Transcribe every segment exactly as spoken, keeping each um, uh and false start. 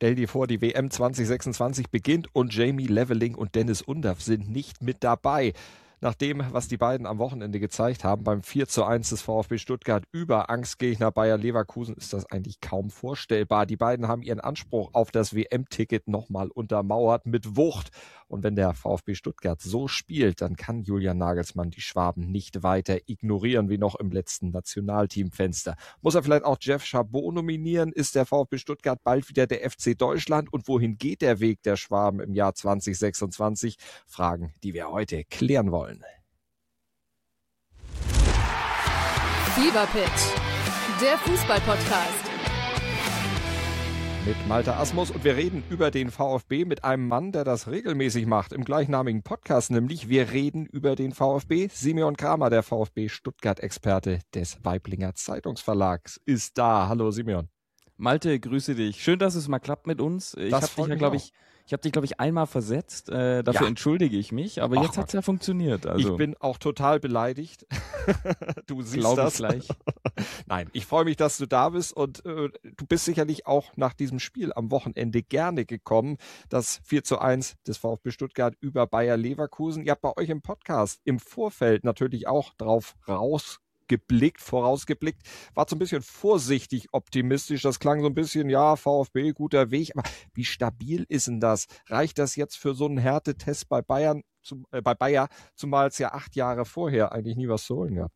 stell dir vor, die W M zwanzig sechsundzwanzig beginnt und Jamie Leveling und Dennis Undaff sind nicht mit dabei. Nach dem, was die beiden am Wochenende gezeigt haben, beim vier zu eins des VfB Stuttgart über Angstgegner Bayer Leverkusen, ist das eigentlich kaum vorstellbar. Die beiden haben ihren Anspruch auf das W M-Ticket nochmal untermauert mit Wucht. Und wenn der VfB Stuttgart so spielt, dann kann Julian Nagelsmann die Schwaben nicht weiter ignorieren, wie noch im letzten Nationalteamfenster. Muss er vielleicht auch Jeff Chabot nominieren? Ist der VfB Stuttgart bald wieder der F C Deutschland? Und wohin geht der Weg der Schwaben im Jahr zwanzig sechsundzwanzig? Fragen, die wir heute klären wollen. Fever Pitch, der Fußball-Podcast. Mit Malte Asmus und wir reden über den VfB mit einem Mann, der das regelmäßig macht, im gleichnamigen Podcast, nämlich wir reden über den VfB. Simeon Kramer, der VfB Stuttgart-Experte des Waiblinger Zeitungsverlags, ist da. Hallo Simeon. Malte, grüße dich. Schön, dass es mal klappt mit uns. Ich habe dich ja, glaube ich, ich habe dich, glaube ich, einmal versetzt. Äh, dafür ja. entschuldige ich mich. Aber Ach, jetzt hat's ja funktioniert. Also. Ich bin auch total beleidigt. Du siehst Glaub das. Ich gleich. Nein, ich freue mich, dass du da bist und äh, du bist sicherlich auch nach diesem Spiel am Wochenende gerne gekommen. Das vier zu eins des VfB Stuttgart über Bayer Leverkusen. Ihr habt bei euch im Podcast im Vorfeld natürlich auch drauf raus geblickt, vorausgeblickt, war so ein bisschen vorsichtig optimistisch. Das klang so ein bisschen, ja, VfB, guter Weg. Aber wie stabil ist denn das? Reicht das jetzt für so einen Härtetest bei Bayern, zum, äh, bei Bayer, zumal es ja acht Jahre vorher eigentlich nie was zu holen gab?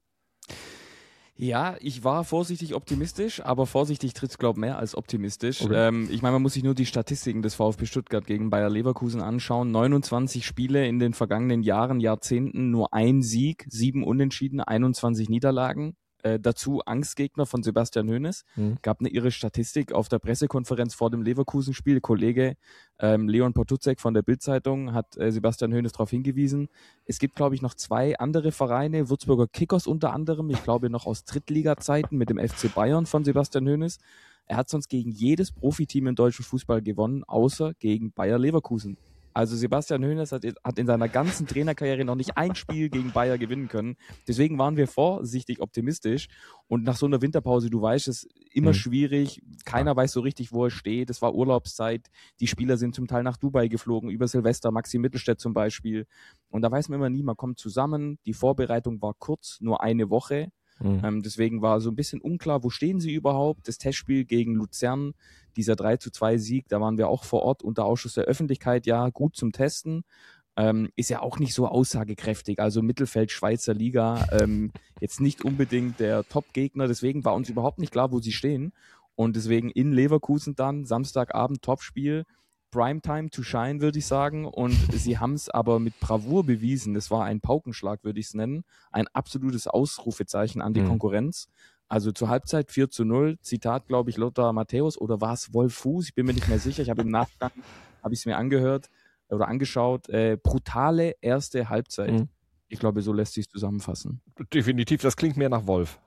Ja, ich war vorsichtig optimistisch, aber vorsichtig tritt's, glaub mehr als optimistisch. Okay. Ähm, ich meine, man muss sich nur die Statistiken des VfB Stuttgart gegen Bayer Leverkusen anschauen. neunundzwanzig Spiele in den vergangenen Jahren, Jahrzehnten, nur ein Sieg, sieben Unentschieden, einundzwanzig Niederlagen. Äh, dazu Angstgegner von Sebastian Hoeneß. Mhm. Gab eine irre Statistik auf der Pressekonferenz vor dem Leverkusen-Spiel. Kollege ähm, Leon Potucek von der Bild-Zeitung hat äh, Sebastian Hoeneß darauf hingewiesen. Es gibt, glaube ich, noch zwei andere Vereine, Würzburger Kickers unter anderem, ich glaube noch aus Drittliga-Zeiten mit dem F C Bayern von Sebastian Hoeneß. Er hat sonst gegen jedes Profiteam im deutschen Fußball gewonnen, außer gegen Bayer Leverkusen. Also Sebastian Hoeneß hat, hat in seiner ganzen Trainerkarriere noch nicht ein Spiel gegen Bayer gewinnen können. Deswegen waren wir vorsichtig optimistisch. Und nach so einer Winterpause, du weißt, es ist immer mhm. schwierig. Keiner weiß so richtig, wo er steht. Es war Urlaubszeit. Die Spieler sind zum Teil nach Dubai geflogen, über Silvester, Maxi Mittelstädt zum Beispiel. Und da weiß man immer nie, man kommt zusammen. Die Vorbereitung war kurz, nur eine Woche. Mhm. Ähm, deswegen war so ein bisschen unklar, wo stehen sie überhaupt? Das Testspiel gegen Luzern, dieser drei zu zwei Sieg, da waren wir auch vor Ort unter Ausschuss der Öffentlichkeit, ja, gut zum Testen. Ähm, ist ja auch nicht so aussagekräftig, also Mittelfeld Schweizer Liga, ähm, jetzt nicht unbedingt der Top-Gegner, deswegen war uns überhaupt nicht klar, wo sie stehen. Und deswegen in Leverkusen dann, Samstagabend Topspiel, Primetime to shine, würde ich sagen. Und sie haben es aber mit Bravour bewiesen. Das war ein Paukenschlag, würde ich es nennen. Ein absolutes Ausrufezeichen an die mhm. Konkurrenz. Also zur Halbzeit vier zu null. Zitat, glaube ich, Lothar Matthäus oder war es Wolf Fuß? Ich bin mir nicht mehr sicher. Ich habe im Nachgang, habe ich es mir angehört oder angeschaut. Äh, brutale erste Halbzeit. Mhm. Ich glaube, so lässt sich es zusammenfassen. Definitiv, das klingt mehr nach Wolf.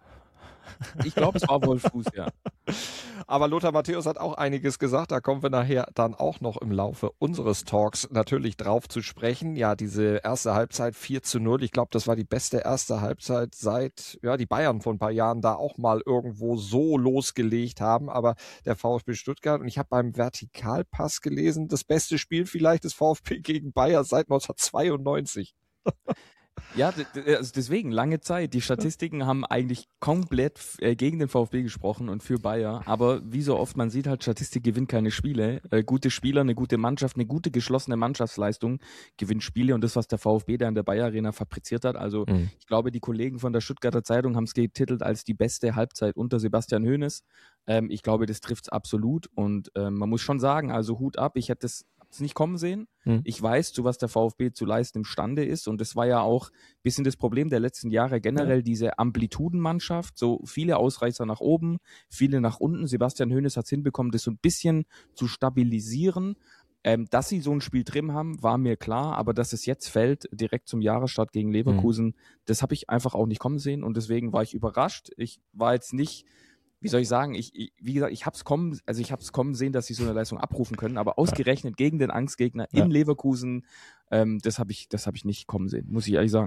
Ich glaube, es war Wolf Fuß, ja. Aber Lothar Matthäus hat auch einiges gesagt, da kommen wir nachher dann auch noch im Laufe unseres Talks natürlich drauf zu sprechen. Ja, diese erste Halbzeit vier zu null, ich glaube, das war die beste erste Halbzeit seit, ja, die Bayern vor ein paar Jahren da auch mal irgendwo so losgelegt haben, aber der VfB Stuttgart, und ich habe beim Vertikalpass gelesen, das beste Spiel vielleicht des VfB gegen Bayer seit neunzehnhundertzweiundneunzig. Ja, also deswegen, lange Zeit. Die Statistiken haben eigentlich komplett äh, gegen den VfB gesprochen und für Bayer. Aber wie so oft, man sieht halt, Statistik gewinnt keine Spiele. Äh, gute Spieler, eine gute Mannschaft, eine gute geschlossene Mannschaftsleistung gewinnt Spiele. Und das, was der VfB da in der Bayer Arena fabriziert hat. Also mhm. ich glaube, die Kollegen von der Stuttgarter Zeitung haben es getitelt als die beste Halbzeit unter Sebastian Hoeneß. Ähm, ich glaube, das trifft's absolut. Und ähm, man muss schon sagen, also Hut ab, ich hätte es nicht kommen sehen. Hm. Ich weiß, zu was der VfB zu leisten imstande ist, und das war ja auch ein bisschen das Problem der letzten Jahre, generell ja. diese Amplitudenmannschaft, so viele Ausreißer nach oben, viele nach unten. Sebastian Hoeneß hat es hinbekommen, das so ein bisschen zu stabilisieren. Ähm, dass sie so ein Spiel drin haben, war mir klar, aber dass es jetzt fällt, direkt zum Jahresstart gegen Leverkusen, hm. das habe ich einfach auch nicht kommen sehen, und deswegen war ich überrascht. Ich war jetzt nicht Wie soll ich sagen, ich, ich wie gesagt, ich hab's kommen, also ich hab's kommen sehen, dass sie so eine Leistung abrufen können, aber ausgerechnet ja. gegen den Angstgegner ja. in Leverkusen, ähm, das habe ich, das habe ich nicht kommen sehen, muss ich ehrlich sagen.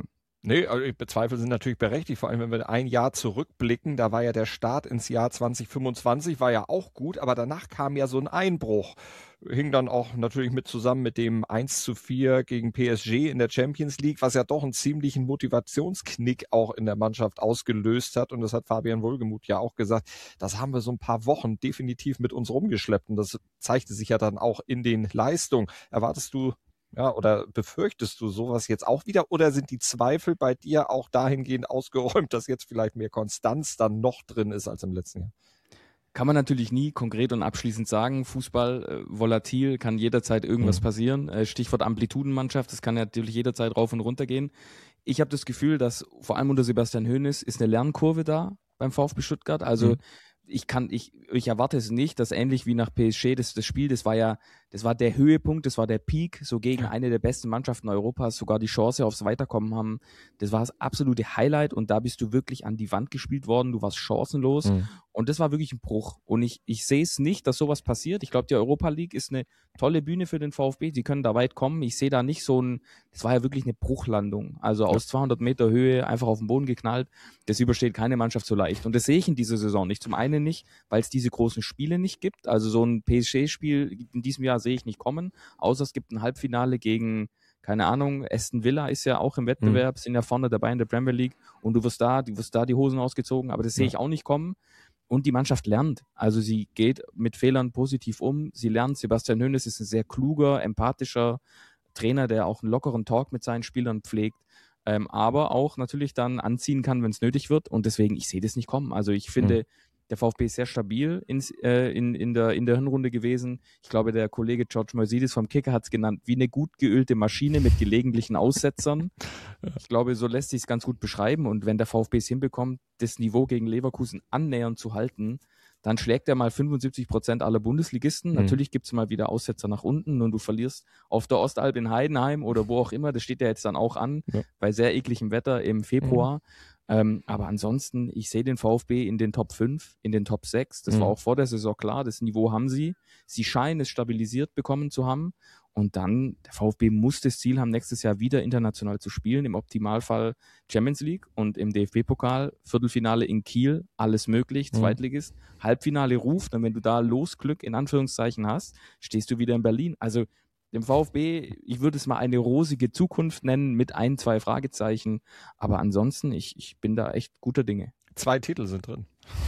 Nee, also Bezweifel sind natürlich berechtigt, vor allem wenn wir ein Jahr zurückblicken, da war ja der Start ins Jahr zwanzig fünfundzwanzig, war ja auch gut, aber danach kam ja so ein Einbruch. Hing dann auch natürlich mit zusammen mit dem eins zu vier gegen P S G in der Champions League, was ja doch einen ziemlichen Motivationsknick auch in der Mannschaft ausgelöst hat. Und das hat Fabian Wohlgemuth ja auch gesagt, das haben wir so ein paar Wochen definitiv mit uns rumgeschleppt. Und das zeigte sich ja dann auch in den Leistungen. Erwartest du Ja, oder befürchtest du sowas jetzt auch wieder? Oder sind die Zweifel bei dir auch dahingehend ausgeräumt, dass jetzt vielleicht mehr Konstanz dann noch drin ist als im letzten Jahr? Kann man natürlich nie konkret und abschließend sagen. Fußball, äh, volatil, kann jederzeit irgendwas mhm. passieren. Äh, Stichwort Amplitudenmannschaft, das kann natürlich jederzeit rauf und runter gehen. Ich habe das Gefühl, dass vor allem unter Sebastian Hoeneß ist eine Lernkurve da beim VfB Stuttgart. Also mhm. ich kann, ich, ich erwarte es nicht, dass ähnlich wie nach P S G, das, das Spiel, das war ja, das war der Höhepunkt, das war der Peak, so gegen eine der besten Mannschaften Europas, sogar die Chance aufs Weiterkommen haben. Das war das absolute Highlight und da bist du wirklich an die Wand gespielt worden, du warst chancenlos mhm. und das war wirklich ein Bruch. Und ich, ich sehe es nicht, dass sowas passiert. Ich glaube, die Europa League ist eine tolle Bühne für den VfB, sie können da weit kommen. Ich sehe da nicht so ein, das war ja wirklich eine Bruchlandung, also aus zweihundert Meter Höhe einfach auf den Boden geknallt. Das übersteht keine Mannschaft so leicht und das sehe ich in dieser Saison nicht. Zum einen nicht, weil es diese großen Spiele nicht gibt, also so ein P S G-Spiel in diesem Jahr sehe ich nicht kommen, außer es gibt ein Halbfinale gegen, keine Ahnung, Aston Villa ist ja auch im Wettbewerb, mhm. sind ja vorne dabei in der Premier League und du wirst da, du wirst da die Hosen ausgezogen, aber das sehe ich auch nicht kommen. Und die Mannschaft lernt, also sie geht mit Fehlern positiv um, sie lernt. Sebastian Hoeneß ist ein sehr kluger, empathischer Trainer, der auch einen lockeren Talk mit seinen Spielern pflegt, ähm, aber auch natürlich dann anziehen kann, wenn es nötig wird und deswegen, ich sehe das nicht kommen. Also ich finde, mhm. der VfB ist sehr stabil ins, äh, in, in, der, in der Hinrunde gewesen. Ich glaube, der Kollege George Moisidis vom Kicker hat es genannt, wie eine gut geölte Maschine mit gelegentlichen Aussetzern. Ich glaube, so lässt sich es ganz gut beschreiben. Und wenn der VfB es hinbekommt, das Niveau gegen Leverkusen annähernd zu halten, dann schlägt er mal fünfundsiebzig Prozent aller Bundesligisten. Mhm. Natürlich gibt es mal wieder Aussetzer nach unten und du verlierst auf der Ostalb in Heidenheim oder wo auch immer. Das steht ja jetzt dann auch an, ja. bei sehr ekligem Wetter im Februar. Mhm. Ähm, aber ansonsten, ich sehe den VfB in den Top fünf, in den Top sechs. Das mhm. war auch vor der Saison klar. Das Niveau haben sie. Sie scheinen es stabilisiert bekommen zu haben. Und dann, der VfB muss das Ziel haben, nächstes Jahr wieder international zu spielen. Im Optimalfall Champions League und im D F B-Pokal, Viertelfinale in Kiel, alles möglich, mhm. Zweitligist. Halbfinale ruft, und wenn du da Losglück in Anführungszeichen hast, stehst du wieder in Berlin. Also dem VfB, ich würde es mal eine rosige Zukunft nennen mit ein, zwei Fragezeichen. Aber ansonsten, ich, ich bin da echt guter Dinge. Zwei Titel sind drin.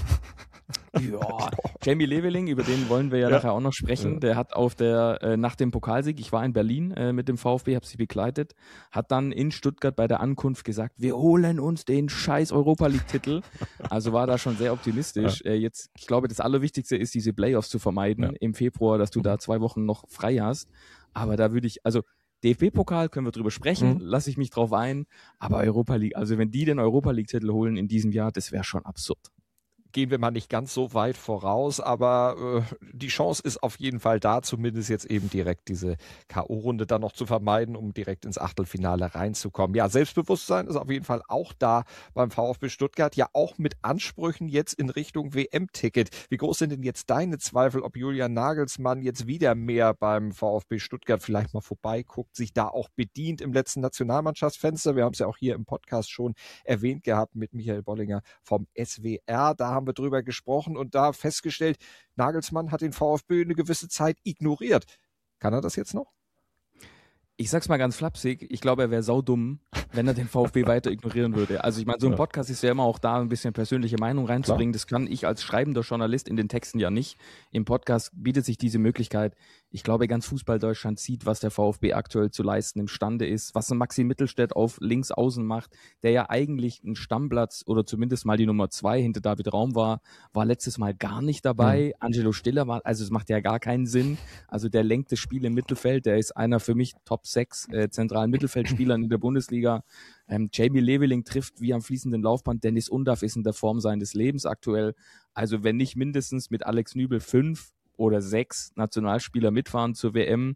Ja, Jamie Leveling, über den wollen wir ja, ja. nachher auch noch sprechen. Ja. Der hat auf der, äh, nach dem Pokalsieg, ich war in Berlin äh, mit dem VfB, habe sie begleitet, hat dann in Stuttgart bei der Ankunft gesagt, wir holen uns den scheiß Europa-League-Titel. Also war da schon sehr optimistisch. Ja. Äh, jetzt, ich glaube, das Allerwichtigste ist, diese Playoffs zu vermeiden ja. im Februar, dass du da zwei Wochen noch frei hast. Aber da würde ich, also D F B-Pokal können wir drüber sprechen, mhm. lasse ich mich drauf ein. Aber Europa League, also wenn die den Europa League-Titel holen in diesem Jahr, das wäre schon absurd. Gehen wir mal nicht ganz so weit voraus, aber äh, die Chance ist auf jeden Fall da, zumindest jetzt eben direkt diese K O-Runde dann noch zu vermeiden, um direkt ins Achtelfinale reinzukommen. Ja, Selbstbewusstsein ist auf jeden Fall auch da beim VfB Stuttgart, ja auch mit Ansprüchen jetzt in Richtung W M-Ticket. Wie groß sind denn jetzt deine Zweifel, ob Julian Nagelsmann jetzt wieder mehr beim VfB Stuttgart vielleicht mal vorbeiguckt, sich da auch bedient im letzten Nationalmannschaftsfenster? Wir haben es ja auch hier im Podcast schon erwähnt gehabt mit Michael Bollinger vom S W R. Da haben wir drüber gesprochen und da festgestellt, Nagelsmann hat den VfB eine gewisse Zeit ignoriert. Kann er das jetzt noch? Ich sag's mal ganz flapsig, ich glaube, er wäre saudumm, wenn er den VfB weiter ignorieren würde. Also ich meine, so ein Podcast ist ja immer auch da, ein bisschen persönliche Meinung reinzubringen. Klar. Das kann ich als schreibender Journalist in den Texten ja nicht. Im Podcast bietet sich diese Möglichkeit. Ich glaube, ganz Fußball-Deutschland sieht, was der VfB aktuell zu leisten imstande ist, was ein Maxi Mittelstädt auf links außen macht, der ja eigentlich ein Stammplatz oder zumindest mal die Nummer zwei hinter David Raum war, war letztes Mal gar nicht dabei. Mhm. Angelo Stiller war, also es macht ja gar keinen Sinn. Also der lenkt das Spiel im Mittelfeld, der ist einer für mich Top sechs äh, zentralen Mittelfeldspielern in der Bundesliga. Ähm, Jamie Leveling trifft wie am fließenden Laufband. Dennis Undaff ist in der Form seines Lebens aktuell. Also wenn nicht mindestens mit Alex Nübel fünf oder sechs Nationalspieler mitfahren zur W M,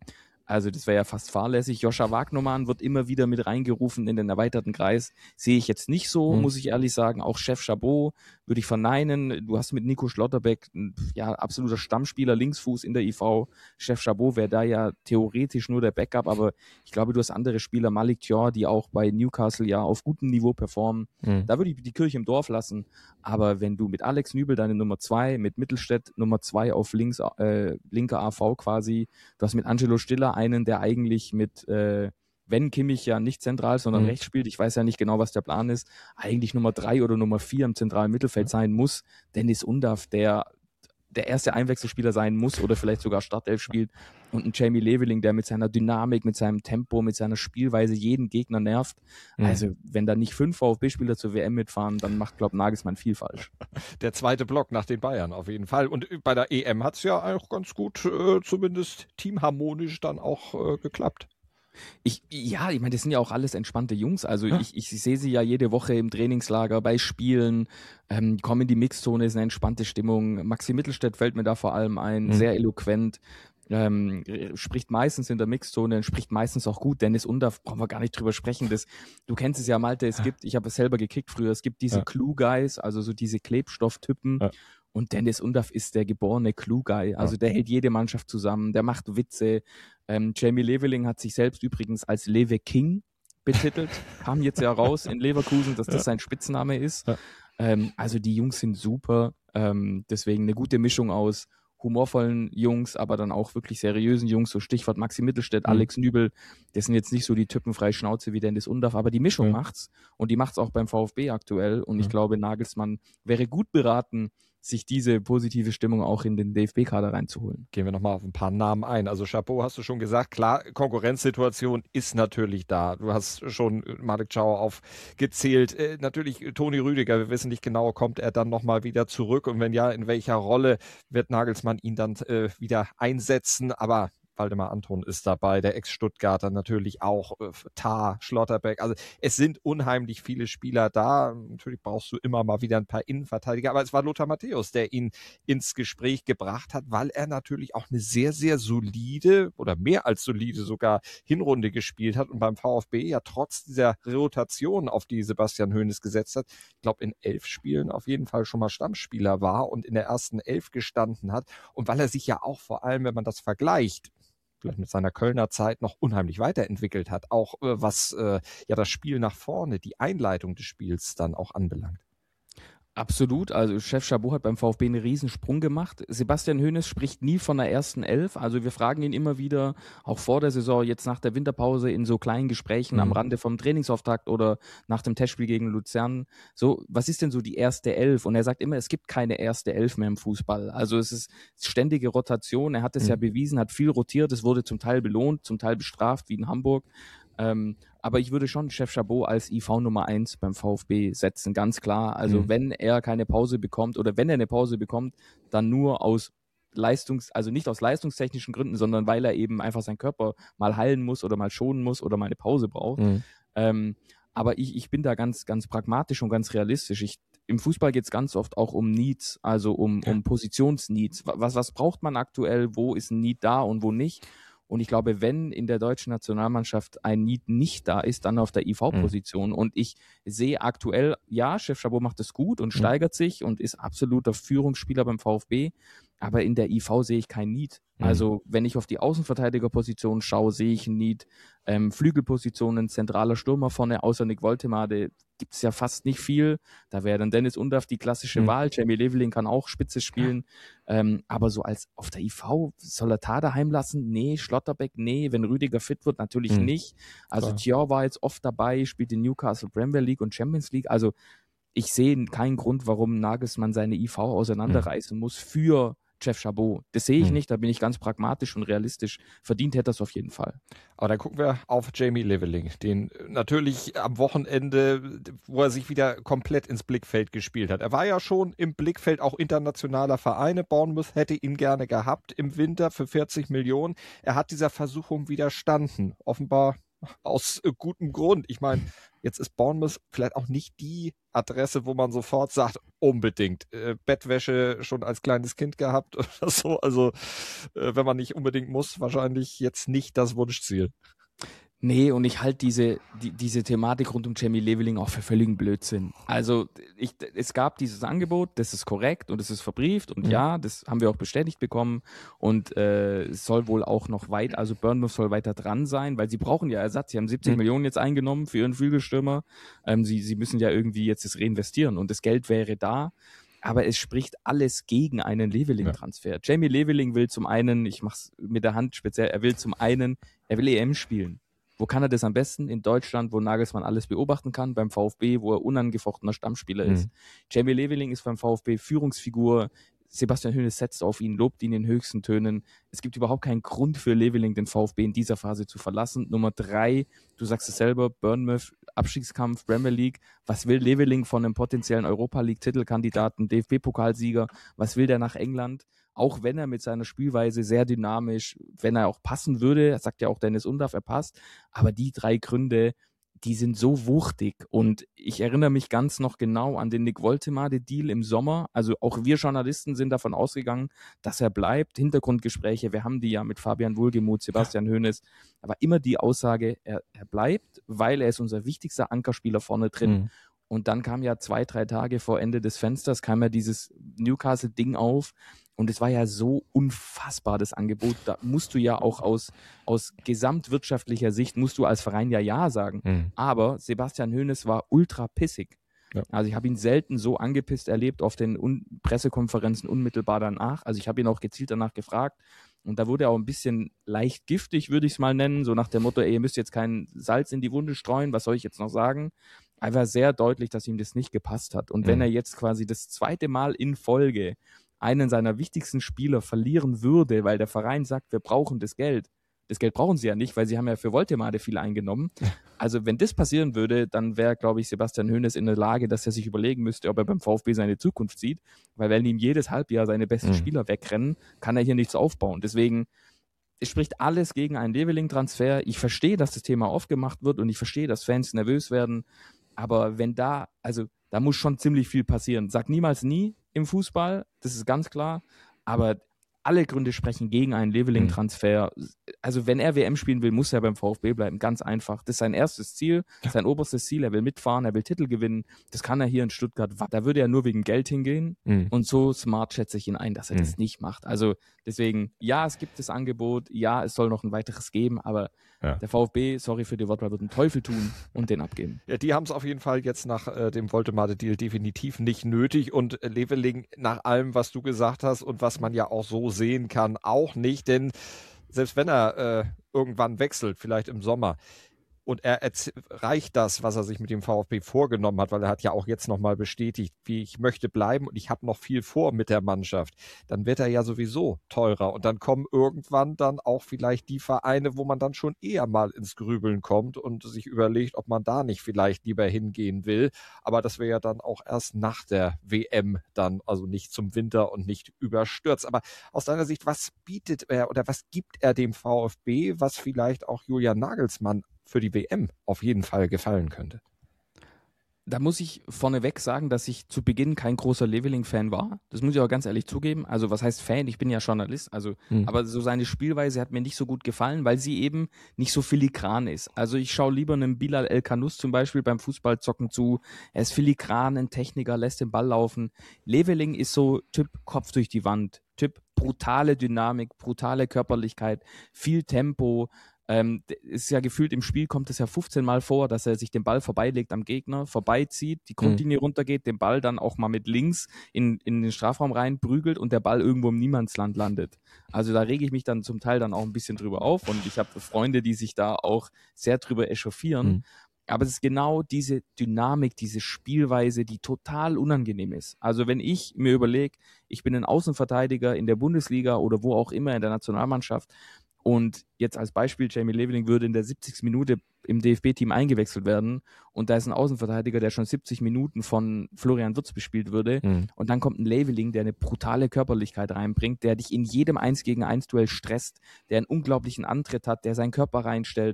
Also das wäre ja fast fahrlässig. Joscha Wagnermann wird immer wieder mit reingerufen in den erweiterten Kreis. Sehe ich jetzt nicht so, mhm. muss ich ehrlich sagen. Auch Chef Chabot würde ich verneinen. Du hast mit Nico Schlotterbeck, ja, absoluter Stammspieler, Linksfuß in der I V. Chef Chabot wäre da ja theoretisch nur der Backup, aber ich glaube, du hast andere Spieler, Malik Thior, die auch bei Newcastle ja auf gutem Niveau performen. Mhm. Da würde ich die Kirche im Dorf lassen. Aber wenn du mit Alex Nübel deine Nummer zwei, mit Mittelstädt Nummer zwei auf links, äh, linker A V quasi, du hast mit Angelo Stiller einen, der eigentlich mit, äh, wenn Kimmich ja nicht zentral, sondern mhm. rechts spielt, ich weiß ja nicht genau, was der Plan ist, eigentlich Nummer drei oder Nummer vier im zentralen Mittelfeld mhm. sein muss. Dennis Undaff, der der erste Einwechselspieler sein muss oder vielleicht sogar Startelf spielt, und ein Jamie Leveling, der mit seiner Dynamik, mit seinem Tempo, mit seiner Spielweise jeden Gegner nervt. Mhm. Also wenn da nicht fünf VfB-Spieler zur W M mitfahren, dann macht, glaub Nagelsmann viel falsch. Der zweite Block nach den Bayern auf jeden Fall. Und bei der E M hat es ja auch ganz gut, äh, zumindest teamharmonisch dann auch äh, geklappt. Ich, ja, ich meine, das sind ja auch alles entspannte Jungs. Also ja. ich, ich sehe sie ja jede Woche im Trainingslager, bei Spielen, ähm, kommen in die Mixzone, ist eine entspannte Stimmung. Maxi Mittelstädt fällt mir da vor allem ein, mhm. sehr eloquent, ähm, spricht meistens in der Mixzone, spricht meistens auch gut. Dennis Undaff, brauchen wir gar nicht drüber sprechen. Das, du kennst es ja, Malte, es gibt, ich habe es selber gekickt früher, es gibt diese ja. Clue-Guys, also so diese Klebstofftypen. Ja. Und Dennis Undaff ist der geborene Clue-Guy. Also der hält jede Mannschaft zusammen, der macht Witze. Ähm, Jamie Leveling hat sich selbst übrigens als Lewe King betitelt. Kam jetzt ja raus in Leverkusen, dass das ja. sein Spitzname ist. Ja. Ähm, also die Jungs sind super. Ähm, deswegen eine gute Mischung aus humorvollen Jungs, aber dann auch wirklich seriösen Jungs, so Stichwort Maxi Mittelstädt, mhm. Alex Nübel, das sind jetzt nicht so die typenfreie Schnauze wie Dennis Undaff, aber die Mischung mhm. macht's, und die macht's auch beim VfB aktuell, und mhm. ich glaube, Nagelsmann wäre gut beraten, sich diese positive Stimmung auch in den D F B-Kader reinzuholen. Gehen wir nochmal auf ein paar Namen ein. Also Chapeau, hast du schon gesagt, klar, Konkurrenzsituation ist natürlich da. Du hast schon Malik Thiaw aufgezählt. Äh, natürlich Toni Rüdiger, wir wissen nicht genau, kommt er dann nochmal wieder zurück, und wenn ja, in welcher Rolle wird Nagelsmann ihn dann äh, wieder einsetzen, aber Waldemar Anton ist dabei, der Ex-Stuttgarter natürlich auch, äh, Tah, Schlotterbeck. Also es sind unheimlich viele Spieler da. Natürlich brauchst du immer mal wieder ein paar Innenverteidiger, aber es war Lothar Matthäus, der ihn ins Gespräch gebracht hat, weil er natürlich auch eine sehr, sehr solide oder mehr als solide sogar Hinrunde gespielt hat und beim VfB ja trotz dieser Rotation, auf die Sebastian Hoeneß gesetzt hat, ich glaube in elf Spielen auf jeden Fall schon mal Stammspieler war und in der ersten Elf gestanden hat. Und weil er sich ja auch vor allem, wenn man das vergleicht, vielleicht mit seiner Kölner Zeit noch unheimlich weiterentwickelt hat, auch äh, was äh, ja das Spiel nach vorne, die Einleitung des Spiels dann auch anbelangt. Absolut, also Chef Chabot hat beim VfB einen Riesensprung gemacht. Sebastian Hoeneß spricht nie von der ersten Elf, also wir fragen ihn immer wieder, auch vor der Saison, jetzt nach der Winterpause in so kleinen Gesprächen mhm. am Rande vom Trainingsauftakt oder nach dem Testspiel gegen Luzern, so, was ist denn so die erste Elf? Und er sagt immer, es gibt keine erste Elf mehr im Fußball, also es ist ständige Rotation, er hat es mhm. ja bewiesen, hat viel rotiert, es wurde zum Teil belohnt, zum Teil bestraft, wie in Hamburg. Ähm, aber ich würde schon Chef Chabot als I V Nummer eins beim VfB setzen, ganz klar. Also mhm. wenn er keine Pause bekommt oder wenn er eine Pause bekommt, dann nur aus Leistungs-, also nicht aus leistungstechnischen Gründen, sondern weil er eben einfach seinen Körper mal heilen muss oder mal schonen muss oder mal eine Pause braucht. Mhm. Ähm, aber ich, ich bin da ganz, ganz pragmatisch und ganz realistisch. Ich, im Fußball geht es ganz oft auch um Needs, also um, ja. um Positionsneeds. Was, was braucht man aktuell? Wo ist ein Need da und wo nicht? Und ich glaube, wenn in der deutschen Nationalmannschaft ein Need nicht da ist, dann auf der I V-Position. Mhm. Und ich sehe aktuell, ja, Chef Chabot macht es gut und mhm. steigert sich und ist absoluter Führungsspieler beim VfB. Aber in der I V sehe ich kein Need. Mhm. Also wenn ich auf die Außenverteidigerposition schaue, sehe ich ein Need. Ähm, Flügelpositionen, zentraler Stürmer vorne, außer Nick Woltemade, gibt es ja fast nicht viel. Da wäre dann Dennis Undaff die klassische mhm. Wahl. Jamie Leveling kann auch Spitze spielen. Ja. Ähm, aber so als auf der I V, soll er Tah daheim lassen? Nee. Schlotterbeck? Nee. Wenn Rüdiger fit wird, natürlich mhm. nicht. Also Thiaw war jetzt oft dabei, spielt in Newcastle Premier League und Champions League. Also ich sehe keinen Grund, warum Nagelsmann seine I V auseinanderreißen mhm. muss für Chef Chabot. Das sehe ich hm. nicht, da bin ich ganz pragmatisch und realistisch. Verdient hätte er es auf jeden Fall. Aber dann gucken wir auf Jamie Leveling, den natürlich am Wochenende, wo er sich wieder komplett ins Blickfeld gespielt hat. Er war ja schon im Blickfeld auch internationaler Vereine. Bournemouth hätte ihn gerne gehabt im Winter für vierzig Millionen. Er hat dieser Versuchung widerstanden. Offenbar aus äh, gutem Grund. Ich meine, jetzt ist Bournemouth vielleicht auch nicht die Adresse, wo man sofort sagt, unbedingt. Äh, Bettwäsche schon als kleines Kind gehabt oder so. Also, äh, wenn man nicht unbedingt muss, wahrscheinlich jetzt nicht das Wunschziel. Nee, und ich halte diese, die, diese Thematik rund um Jamie Leveling auch für völligen Blödsinn. Also ich, es gab dieses Angebot, das ist korrekt und es ist verbrieft und mhm. ja, das haben wir auch bestätigt bekommen und äh, es soll wohl auch noch weit, also Bournemouth soll weiter dran sein, weil sie brauchen ja Ersatz. Sie haben siebzig mhm. Millionen jetzt eingenommen für ihren Flügelstürmer. Ähm, sie, sie müssen ja irgendwie jetzt das reinvestieren und das Geld wäre da. Aber es spricht alles gegen einen Leveling-Transfer. Ja. Jamie Leveling will zum einen, ich mach's mit der Hand speziell, er will zum einen, er will E M spielen. Wo kann er das am besten? In Deutschland, wo Nagelsmann alles beobachten kann, beim VfB, wo er unangefochtener Stammspieler mhm. ist. Jamie Leveling ist beim VfB Führungsfigur. Sebastian Hoeneß setzt auf ihn, lobt ihn in höchsten Tönen. Es gibt überhaupt keinen Grund für Leveling, den VfB in dieser Phase zu verlassen. Nummer drei, du sagst es selber, Bournemouth, Abstiegskampf, Premier League. Was will Leveling von einem potenziellen Europa-League-Titelkandidaten, D F B-Pokalsieger? Was will der nach England? Auch wenn er mit seiner Spielweise sehr dynamisch, wenn er auch passen würde, sagt ja auch Dennis Undaff, er passt, aber die drei Gründe, die sind so wuchtig und ich erinnere mich ganz noch genau an den Nick Woltemade-Deal im Sommer, also auch wir Journalisten sind davon ausgegangen, dass er bleibt, Hintergrundgespräche, wir haben die ja mit Fabian Wohlgemuth, Sebastian ja. Hoeneß, aber immer die Aussage, er, er bleibt, weil er ist unser wichtigster Ankerspieler vorne drin. Mhm. Und dann kam ja zwei, drei Tage vor Ende des Fensters, kam ja dieses Newcastle-Ding auf. Und es war ja so unfassbar, das Angebot. Da musst du ja auch aus, aus gesamtwirtschaftlicher Sicht, musst du als Verein ja Ja sagen. Mhm. Aber Sebastian Hoeneß war ultra pissig. Ja. Also ich habe ihn selten so angepisst erlebt auf den Un- Pressekonferenzen unmittelbar danach. Also ich habe ihn auch gezielt danach gefragt. Und da wurde er auch ein bisschen leicht giftig, würde ich es mal nennen. So nach dem Motto, ey, ihr müsst jetzt kein Salz in die Wunde streuen, was soll ich jetzt noch sagen? Einfach sehr deutlich, dass ihm das nicht gepasst hat. Und mhm. wenn er jetzt quasi das zweite Mal in Folge einen seiner wichtigsten Spieler verlieren würde, weil der Verein sagt, wir brauchen das Geld. Das Geld brauchen sie ja nicht, weil sie haben ja für Woltemade viel eingenommen. Also wenn das passieren würde, dann wäre, glaube ich, Sebastian Hoeneß in der Lage, dass er sich überlegen müsste, ob er beim VfB seine Zukunft sieht. Weil wenn ihm jedes Halbjahr seine besten mhm. Spieler wegrennen, kann er hier nichts aufbauen. Deswegen, es spricht alles gegen einen Leveling-Transfer. Ich verstehe, dass das Thema aufgemacht wird und ich verstehe, dass Fans nervös werden. Aber wenn da, also da muss schon ziemlich viel passieren. Sag niemals nie im Fußball, das ist ganz klar. Aber alle Gründe sprechen gegen einen Leveling-Transfer. Also wenn er W M spielen will, muss er beim VfB bleiben. Ganz einfach. Das ist sein erstes Ziel, ja. sein oberstes Ziel. Er will mitfahren, er will Titel gewinnen. Das kann er hier in Stuttgart. Da würde er nur wegen Geld hingehen. Mhm. Und so smart schätze ich ihn ein, dass er mhm. das nicht macht. Also deswegen, ja, es gibt das Angebot. Ja, es soll noch ein weiteres geben. Aber ja. der VfB, sorry für die Wortwahl, wird einen Teufel tun und den abgeben. Ja, die haben es auf jeden Fall jetzt nach äh, dem Woltemade-Deal definitiv nicht nötig. Und äh, Leveling, nach allem, was du gesagt hast und was man ja auch so sehen kann, auch nicht, denn selbst wenn er äh, irgendwann wechselt, vielleicht im Sommer, und er erreicht das, was er sich mit dem VfB vorgenommen hat, weil er hat ja auch jetzt nochmal bestätigt, wie ich möchte bleiben und ich habe noch viel vor mit der Mannschaft, dann wird er ja sowieso teurer und dann kommen irgendwann dann auch vielleicht die Vereine, wo man dann schon eher mal ins Grübeln kommt und sich überlegt, ob man da nicht vielleicht lieber hingehen will, aber das wäre ja dann auch erst nach der W M dann, also nicht zum Winter und nicht überstürzt. Aber aus deiner Sicht, was bietet er oder was gibt er dem VfB, was vielleicht auch Julian Nagelsmann für die W M auf jeden Fall gefallen könnte? Da muss ich vorneweg sagen, dass ich zu Beginn kein großer Leveling-Fan war. Das muss ich auch ganz ehrlich zugeben. Also was heißt Fan? Ich bin ja Journalist. Also, hm. aber so seine Spielweise hat mir nicht so gut gefallen, weil sie eben nicht so filigran ist. Also ich schaue lieber einem Bilal El-Kanous zum Beispiel beim Fußballzocken zu. Er ist filigran, ein Techniker, lässt den Ball laufen. Leveling ist so Typ Kopf durch die Wand. Typ brutale Dynamik, brutale Körperlichkeit, viel Tempo. Ähm, ist ja gefühlt im Spiel kommt es ja fünfzehn Mal vor, dass er sich den Ball vorbeilegt am Gegner, vorbeizieht, die Grundlinie mhm. runtergeht, den Ball dann auch mal mit links in, in den Strafraum rein prügelt und der Ball irgendwo im Niemandsland landet. Also da rege ich mich dann zum Teil dann auch ein bisschen drüber auf und ich habe Freunde, die sich da auch sehr drüber echauffieren. Mhm. Aber es ist genau diese Dynamik, diese Spielweise, die total unangenehm ist. Also wenn ich mir überlege, ich bin ein Außenverteidiger in der Bundesliga oder wo auch immer in der Nationalmannschaft, und jetzt als Beispiel, Jamie Leveling würde in der siebzigsten Minute im D F B-Team eingewechselt werden und da ist ein Außenverteidiger, der schon siebzig Minuten von Florian Wirtz bespielt würde mhm. und dann kommt ein Leveling, der eine brutale Körperlichkeit reinbringt, der dich in jedem eins gegen eins Duell stresst, der einen unglaublichen Antritt hat, der seinen Körper reinstellt.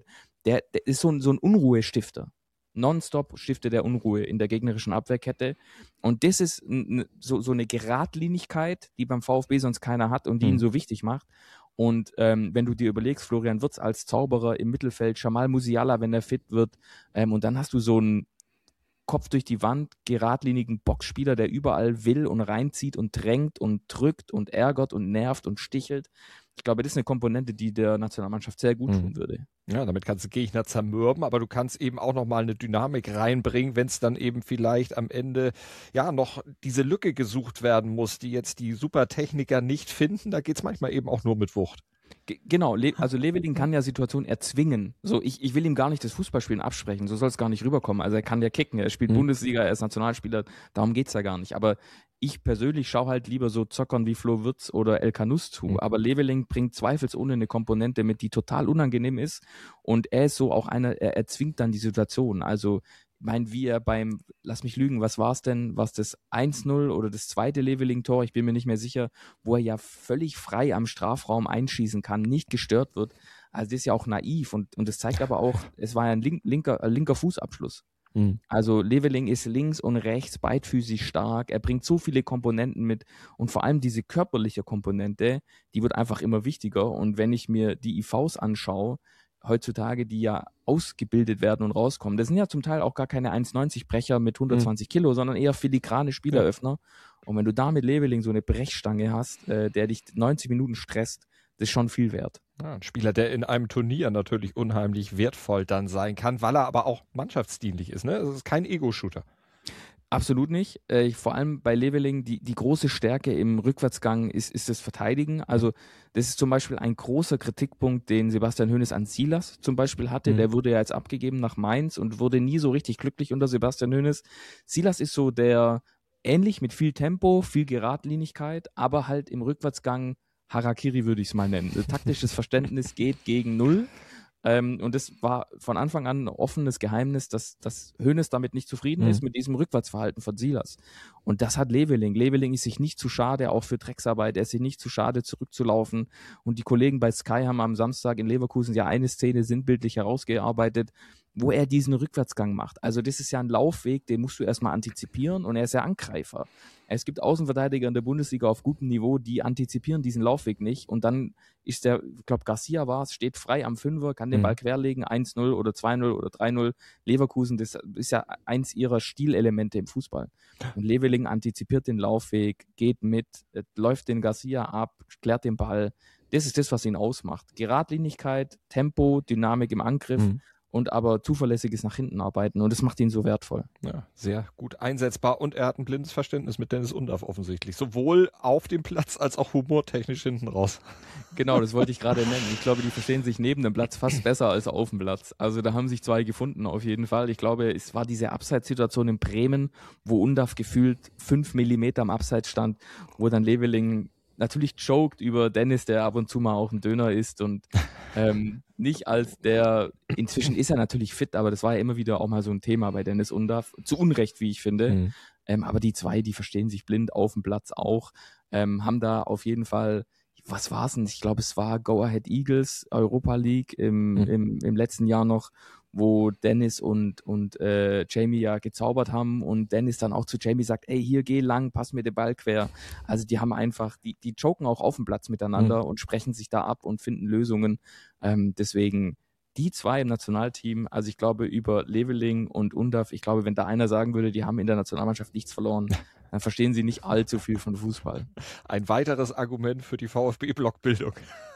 der, der ist so ein, so ein Unruhestifter. Nonstop stiftet der Unruhe in der gegnerischen Abwehrkette. Und das ist n, so, so eine Geradlinigkeit, die beim VfB sonst keiner hat und die ihn so wichtig macht. Und ähm, wenn du dir überlegst, Florian Wirtz als Zauberer im Mittelfeld, Jamal Musiala, wenn er fit wird, ähm, und dann hast du so einen Kopf durch die Wand, geradlinigen Boxspieler, der überall will und reinzieht und drängt und drückt und ärgert und nervt und stichelt. Ich glaube, das ist eine Komponente, die der Nationalmannschaft sehr gut tun würde. Ja, damit kannst du Gegner zermürben, aber du kannst eben auch nochmal eine Dynamik reinbringen, wenn es dann eben vielleicht am Ende ja noch diese Lücke gesucht werden muss, die jetzt die Supertechniker nicht finden. Da geht es manchmal eben auch nur mit Wucht. G- Genau, Le- also Leveling kann ja Situationen erzwingen. So, ich, ich will ihm gar nicht das Fußballspielen absprechen, so soll es gar nicht rüberkommen. Also er kann ja kicken, er spielt Mhm. Bundesliga, er ist Nationalspieler, darum geht's ja gar nicht. Aber ich persönlich schaue halt lieber so Zockern wie Flo Wirtz oder El Kanous zu. Mhm. Aber Leveling bringt zweifelsohne eine Komponente mit, die total unangenehm ist. Und er ist so auch einer, er erzwingt dann die Situation. Also ich meine, wie er beim, lass mich lügen, was war es denn? War es das eins null oder das zweite Leveling-Tor? Ich bin mir nicht mehr sicher, wo er ja völlig frei am Strafraum einschießen kann, nicht gestört wird. Also das ist ja auch naiv und, und das zeigt aber auch, es war ja ein link, linker, äh, linker Fußabschluss. Mhm. Also Leveling ist links und rechts beidfüßig stark, er bringt so viele Komponenten mit und vor allem diese körperliche Komponente, die wird einfach immer wichtiger und wenn ich mir die I Vs anschaue, heutzutage, die ja ausgebildet werden und rauskommen. Das sind ja zum Teil auch gar keine eins neunzig Brecher mit hundertzwanzig Kilo, sondern eher filigrane Spieleröffner. Und wenn du da mit Leveling so eine Brechstange hast, äh, der dich neunzig Minuten stresst, das ist schon viel wert. Ja, ein Spieler, der in einem Turnier natürlich unheimlich wertvoll dann sein kann, weil er aber auch mannschaftsdienlich ist. Ne? Es ist kein Ego-Shooter. Absolut nicht. Äh, vor allem bei Leveling, die, die große Stärke im Rückwärtsgang ist, ist das Verteidigen. Also das ist zum Beispiel ein großer Kritikpunkt, den Sebastian Hoeneß an Silas zum Beispiel hatte. Mhm. Der wurde ja jetzt abgegeben nach Mainz und wurde nie so richtig glücklich unter Sebastian Hoeneß. Silas ist so der, ähnlich mit viel Tempo, viel Geradlinigkeit, aber halt im Rückwärtsgang Harakiri würde ich es mal nennen. Taktisches Verständnis geht gegen Null. Ähm, und das war von Anfang an ein offenes Geheimnis, dass, dass Hoeneß damit nicht zufrieden Mhm. ist, mit diesem Rückwärtsverhalten von Silas. Und das hat Leveling. Leveling ist sich nicht zu schade, auch für Drecksarbeit. Er ist sich nicht zu schade, zurückzulaufen. Und die Kollegen bei Sky haben am Samstag in Leverkusen ja eine Szene sinnbildlich herausgearbeitet, wo er diesen Rückwärtsgang macht. Also das ist ja ein Laufweg, den musst du erstmal antizipieren und er ist ja Angreifer. Es gibt Außenverteidiger in der Bundesliga auf gutem Niveau, die antizipieren diesen Laufweg nicht und dann ist der, ich glaube Garcia war es, steht frei am Fünfer, kann den Mhm. Ball querlegen, eins null oder zwei null oder drei null. Leverkusen, das ist ja eins ihrer Stilelemente im Fußball. Und Leveling antizipiert den Laufweg, geht mit, äh, läuft den Garcia ab, klärt den Ball. Das ist das, was ihn ausmacht. Geradlinigkeit, Tempo, Dynamik im Angriff. Mhm. Und aber zuverlässiges nach hinten arbeiten. Und das macht ihn so wertvoll. Ja, sehr gut einsetzbar und er hat ein blindes Verständnis mit Dennis Undaff offensichtlich. Sowohl auf dem Platz als auch humortechnisch hinten raus. Genau, das wollte ich gerade nennen. Ich glaube, die verstehen sich neben dem Platz fast besser als auf dem Platz. Also da haben sich zwei gefunden auf jeden Fall. Ich glaube, es war diese Abseitssituation in Bremen, wo Undaff gefühlt fünf Millimeter am Abseits stand, wo dann Leveling natürlich joked über Dennis, der ab und zu mal auch ein Döner isst und ähm, nicht als der, inzwischen ist er natürlich fit, aber das war ja immer wieder auch mal so ein Thema bei Dennis Undaff, zu Unrecht, wie ich finde. Mhm. Ähm, aber die zwei, die verstehen sich blind auf dem Platz auch, ähm, haben da auf jeden Fall, was war es denn? Ich glaube, es war Go Ahead Eagles, Europa League im, Mhm. im, im letzten Jahr noch, wo Dennis und, und äh, Jamie ja gezaubert haben und Dennis dann auch zu Jamie sagt, ey, hier geh lang, pass mir den Ball quer. Also die haben einfach, die, die joken auch auf dem Platz miteinander Mhm. und sprechen sich da ab und finden Lösungen. Ähm, deswegen die zwei im Nationalteam, also ich glaube über Leveling und Undaff, ich glaube, wenn da einer sagen würde, die haben in der Nationalmannschaft nichts verloren, dann verstehen sie nicht allzu viel von Fußball. Ein weiteres Argument für die VfB-Blockbildung.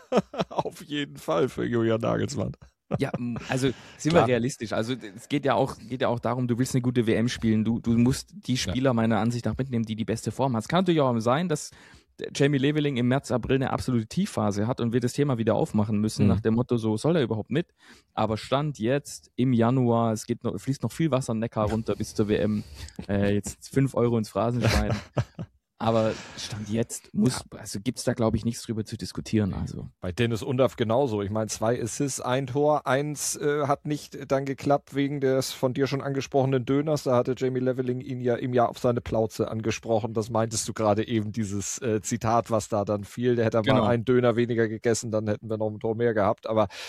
Auf jeden Fall für Julian Nagelsmann. Ja, also sind Klar. wir realistisch. Also es geht ja auch, geht ja auch darum, du willst eine gute W M spielen. Du, du musst die Spieler meiner Ansicht nach mitnehmen, die die beste Form haben. Es kann natürlich auch sein, dass Jamie Leveling im März, April eine absolute Tiefphase hat und wir das Thema wieder aufmachen müssen, Mhm. nach dem Motto, so soll er überhaupt mit. Aber Stand jetzt im Januar, es geht noch, fließt noch viel Wasser am Neckar runter bis zur W M. Äh, jetzt fünf Euro ins Phrasenschwein. Aber Stand jetzt muss, also gibt's da, glaube ich, nichts drüber zu diskutieren. Also. Bei Dennis Undaff genauso. Ich meine, zwei Assists, ein Tor, eins äh, hat nicht dann geklappt wegen des von dir schon angesprochenen Döners. Da hatte Jamie Leveling ihn ja im Jahr auf seine Plauze angesprochen. Das meintest du gerade eben, dieses äh, Zitat, was da dann fiel. Der hätte Genau. mal einen Döner weniger gegessen, dann hätten wir noch ein Tor mehr gehabt. Aber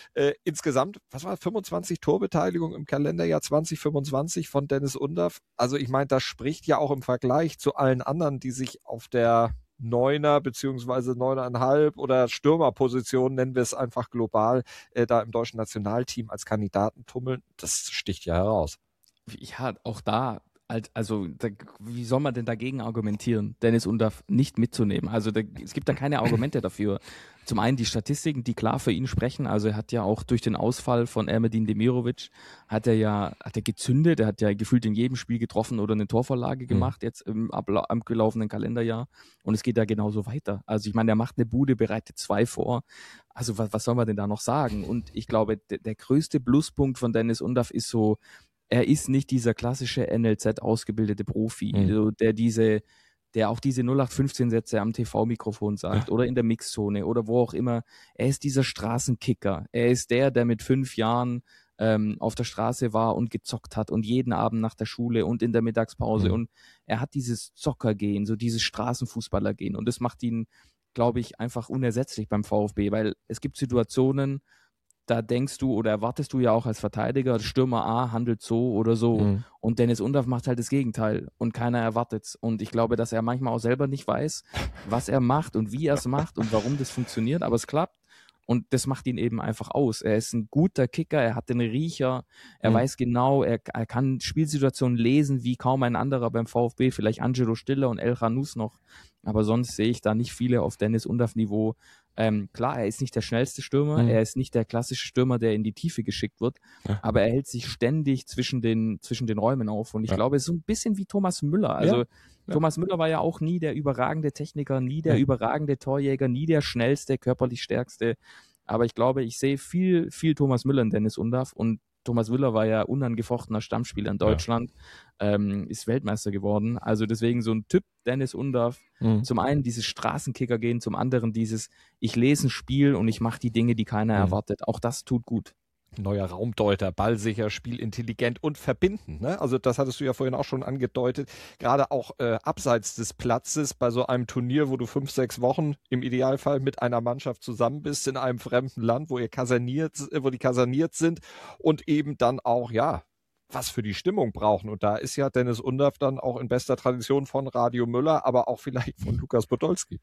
Äh, insgesamt, was war fünfundzwanzig Torbeteiligung im Kalenderjahr zwanzig fünfundzwanzig von Dennis Undaff. Also ich meine, das spricht ja auch im Vergleich zu allen anderen, die sich auf der Neuner beziehungsweise Neuneinhalb oder Stürmerposition, nennen wir es einfach global, äh, da im deutschen Nationalteam als Kandidaten tummeln. Das sticht ja heraus. Ja, auch da, also da, wie soll man denn dagegen argumentieren, Dennis Undaff nicht mitzunehmen? Also da, es gibt da keine Argumente dafür. Zum einen die Statistiken, die klar für ihn sprechen. Also er hat ja auch durch den Ausfall von Ermedin Demirovic, hat er ja hat er gezündet. Er hat ja gefühlt in jedem Spiel getroffen oder eine Torvorlage gemacht, mhm. jetzt im abgelaufenen Kalenderjahr. Und es geht da genauso weiter. Also ich meine, er macht eine Bude, bereitet zwei vor. Also was, was soll man denn da noch sagen? Und ich glaube, d- der größte Pluspunkt von Dennis Undaff ist so, er ist nicht dieser klassische N L Z-ausgebildete Profi, mhm. also der diese, der auch diese null acht fünfzehn Sätze am T V-Mikrofon sagt, ja, oder in der Mixzone oder wo auch immer. Er ist dieser Straßenkicker. Er ist der, der mit fünf Jahren ähm, auf der Straße war und gezockt hat und jeden Abend nach der Schule und in der Mittagspause. Mhm. Und er hat dieses Zockergehen, so dieses Straßenfußballergehen. Und das macht ihn, glaube ich, einfach unersetzlich beim VfB, weil es gibt Situationen, da denkst du oder erwartest du ja auch als Verteidiger, Stürmer A handelt so oder so. Mhm. Und Dennis Undaff macht halt das Gegenteil und keiner erwartet's. Und ich glaube, dass er manchmal auch selber nicht weiß, was er macht und wie er es macht und warum das funktioniert, aber es klappt. Und das macht ihn eben einfach aus. Er ist ein guter Kicker, er hat den Riecher, er mhm. weiß genau, er, er kann Spielsituationen lesen wie kaum ein anderer beim VfB, vielleicht Angelo Stiller und El Ghanous noch. Aber sonst sehe ich da nicht viele auf Dennis Undaff-Niveau. Ähm, klar, er ist nicht der schnellste Stürmer, mhm. er ist nicht der klassische Stürmer, der in die Tiefe geschickt wird, ja. aber er hält sich ständig zwischen den, zwischen den Räumen auf. Und ich ja. glaube, es ist so ein bisschen wie Thomas Müller. Also ja. Ja. Thomas Müller war ja auch nie der überragende Techniker, nie der ja. überragende Torjäger, nie der schnellste, körperlich stärkste. Aber ich glaube, ich sehe viel, viel Thomas Müller in Dennis Undaff und Thomas Müller war ja unangefochtener Stammspieler in Deutschland, ja. ähm, ist Weltmeister geworden. Also deswegen so ein Typ Dennis Undaff. Mhm. Zum einen dieses Straßenkicker gehen, zum anderen dieses ich lese ein Spiel und ich mache die Dinge, die keiner mhm. erwartet. Auch das tut gut. Neuer Raumdeuter, ballsicher, spielintelligent und verbindend. Ne? Also das hattest du ja vorhin auch schon angedeutet. Gerade auch äh, abseits des Platzes bei so einem Turnier, wo du fünf, sechs Wochen im Idealfall mit einer Mannschaft zusammen bist in einem fremden Land, wo ihr kaserniert, wo die kaserniert sind und eben dann auch, ja, was für die Stimmung brauchen. Und da ist ja Dennis Undaff dann auch in bester Tradition von Radio Müller, aber auch vielleicht von Lukas Podolski.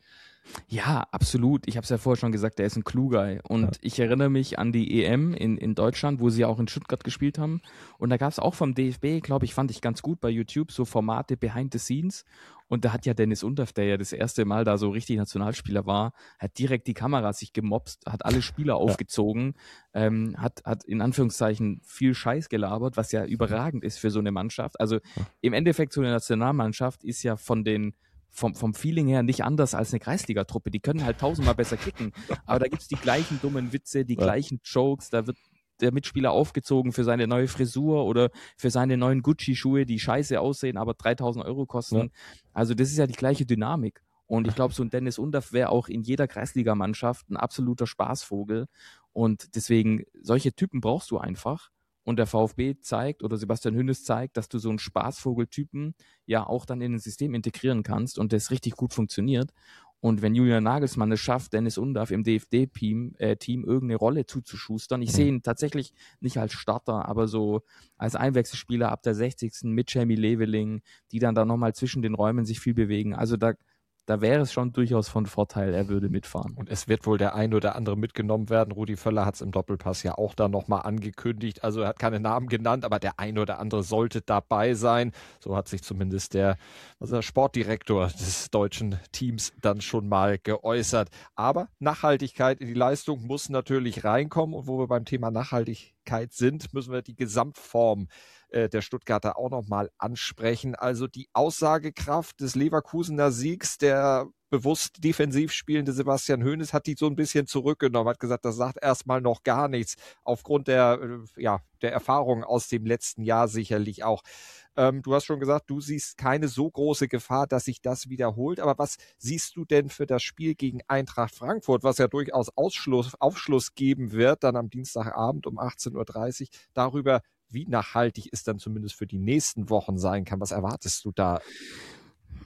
Ja, absolut. Ich habe es ja vorher schon gesagt, er ist ein Kluger. Und ja. ich erinnere mich an die E M in, in Deutschland, wo sie auch in Stuttgart gespielt haben. Und da gab es auch vom D F B, glaube ich, fand ich ganz gut bei YouTube, so Formate Behind the Scenes. Und da hat ja Dennis Undaff, der ja das erste Mal da so richtig Nationalspieler war, hat direkt die Kamera sich gemobst, hat alle Spieler aufgezogen, ja. ähm, hat, hat in Anführungszeichen viel Scheiß gelabert, was ja überragend ist für so eine Mannschaft. Also ja. im Endeffekt so eine Nationalmannschaft ist ja von den Vom, vom Feeling her nicht anders als eine Kreisliga-Truppe. Die können halt tausendmal besser kicken. Aber da gibt's die gleichen dummen Witze, die ja. gleichen Jokes. Da wird der Mitspieler aufgezogen für seine neue Frisur oder für seine neuen Gucci-Schuhe, die scheiße aussehen, aber dreitausend Euro kosten. Ja. Also das ist ja die gleiche Dynamik. Und ich glaube, so ein Dennis Undaff wäre auch in jeder Kreisligamannschaft ein absoluter Spaßvogel. Und deswegen, solche Typen brauchst du einfach. Und der VfB zeigt, oder Sebastian Hoeneß zeigt, dass du so einen Spaßvogeltypen ja auch dann in ein System integrieren kannst und das richtig gut funktioniert. Und wenn Julian Nagelsmann es schafft, Dennis Undaff im D F B-Team äh, Team irgendeine Rolle zuzuschustern, ich sehe ihn tatsächlich nicht als Starter, aber so als Einwechselspieler ab der sechzigsten mit Jamie Leveling, die dann da nochmal zwischen den Räumen sich viel bewegen. Also da Da wäre es schon durchaus von Vorteil, er würde mitfahren. Und es wird wohl der ein oder andere mitgenommen werden. Rudi Völler hat es im Doppelpass ja auch da nochmal angekündigt. Also er hat keine Namen genannt, aber der ein oder andere sollte dabei sein. So hat sich zumindest der, also der Sportdirektor des deutschen Teams dann schon mal geäußert. Aber Nachhaltigkeit in die Leistung muss natürlich reinkommen. Und wo wir beim Thema Nachhaltigkeit sind, müssen wir die Gesamtform der Stuttgarter auch nochmal ansprechen. Also die Aussagekraft des Leverkusener Siegs, der bewusst defensiv spielende Sebastian Hoeneß hat die so ein bisschen zurückgenommen, hat gesagt, das sagt erstmal noch gar nichts, aufgrund der, ja, der Erfahrung aus dem letzten Jahr sicherlich auch. Ähm, du hast schon gesagt, du siehst keine so große Gefahr, dass sich das wiederholt, aber was siehst du denn für das Spiel gegen Eintracht Frankfurt, was ja durchaus Ausschluss, Aufschluss geben wird, dann am Dienstagabend um achtzehn Uhr dreißig, darüber, wie nachhaltig es dann zumindest für die nächsten Wochen sein kann. Was erwartest du da?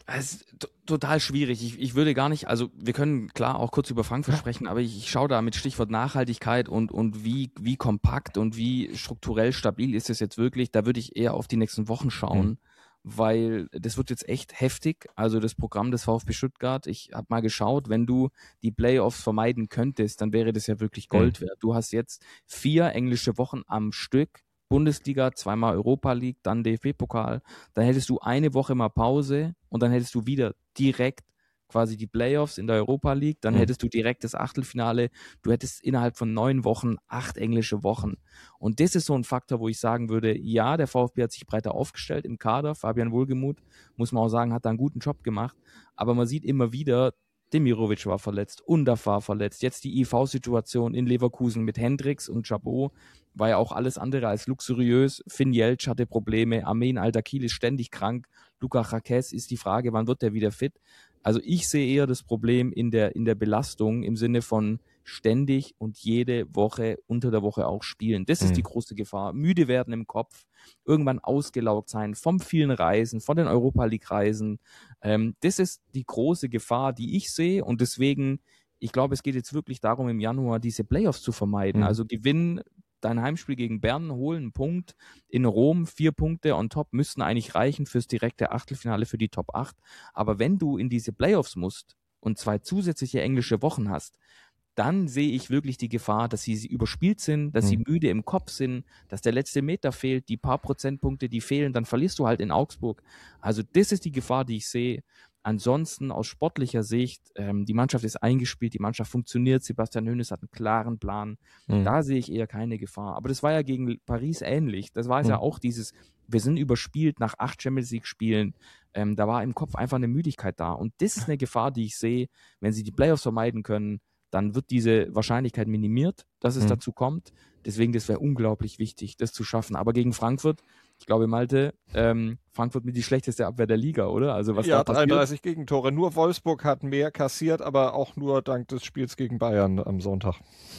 Es ist t- total schwierig. Ich, ich würde gar nicht, also wir können klar auch kurz über Frankfurt sprechen, aber ich, ich schaue da mit Stichwort Nachhaltigkeit und, und wie, wie kompakt und wie strukturell stabil ist es jetzt wirklich. Da würde ich eher auf die nächsten Wochen schauen, mhm. weil das wird jetzt echt heftig. Also das Programm des VfB Stuttgart, ich habe mal geschaut, wenn du die Playoffs vermeiden könntest, dann wäre das ja wirklich Gold wert. Du hast jetzt vier englische Wochen am Stück. Bundesliga, zweimal Europa League, dann D F B-Pokal, dann hättest du eine Woche mal Pause und dann hättest du wieder direkt quasi die Playoffs in der Europa League, dann mhm. hättest du direkt das Achtelfinale, du hättest innerhalb von neun Wochen acht englische Wochen. Und das ist so ein Faktor, wo ich sagen würde, ja, der VfB hat sich breiter aufgestellt im Kader, Fabian Wohlgemuth, muss man auch sagen, hat da einen guten Job gemacht, aber man sieht immer wieder, Demirovic war verletzt, Undav war verletzt, jetzt die I V-Situation in Leverkusen mit Hendricks und Chabot war ja auch alles andere als luxuriös. Finn Jeltsch hatte Probleme, Amin Al-Dakil ist ständig krank, Luka Jaquez ist die Frage, wann wird der wieder fit? Also ich sehe eher das Problem in der, in der Belastung im Sinne von ständig und jede Woche unter der Woche auch spielen. Das ist mhm. die große Gefahr. Müde werden im Kopf, irgendwann ausgelaugt sein vom vielen Reisen, von den Europa-League-Reisen. Ähm, das ist die große Gefahr, die ich sehe und deswegen, ich glaube, es geht jetzt wirklich darum, im Januar diese Playoffs zu vermeiden. Mhm. Also gewinnen dein Heimspiel gegen Bern, holen einen Punkt in Rom, vier Punkte on top müssten eigentlich reichen fürs direkte Achtelfinale für die Top acht. Aber wenn du in diese Playoffs musst und zwei zusätzliche englische Wochen hast, dann sehe ich wirklich die Gefahr, dass sie überspielt sind, dass mhm. sie müde im Kopf sind, dass der letzte Meter fehlt, die paar Prozentpunkte, die fehlen, dann verlierst du halt in Augsburg. Also das ist die Gefahr, die ich sehe. Ansonsten aus sportlicher Sicht, ähm, die Mannschaft ist eingespielt, die Mannschaft funktioniert, Sebastian Hoeneß hat einen klaren Plan. Mhm. Da sehe ich eher keine Gefahr. Aber das war ja gegen Paris ähnlich. Das war es mhm. ja auch dieses, wir sind überspielt nach acht Champions League-Spielen. Ähm, da war im Kopf einfach eine Müdigkeit da. Und das ist eine Gefahr, die ich sehe, wenn sie die Playoffs vermeiden können, dann wird diese Wahrscheinlichkeit minimiert, dass es mhm. dazu kommt. Deswegen, das wäre unglaublich wichtig, das zu schaffen. Aber gegen Frankfurt, ich glaube, Malte, ähm, Frankfurt mit die schlechteste Abwehr der Liga, oder? Also was ja, da passiert? dreiunddreißig Gegentore. Nur Wolfsburg hat mehr kassiert, aber auch nur dank des Spiels gegen Bayern am Sonntag.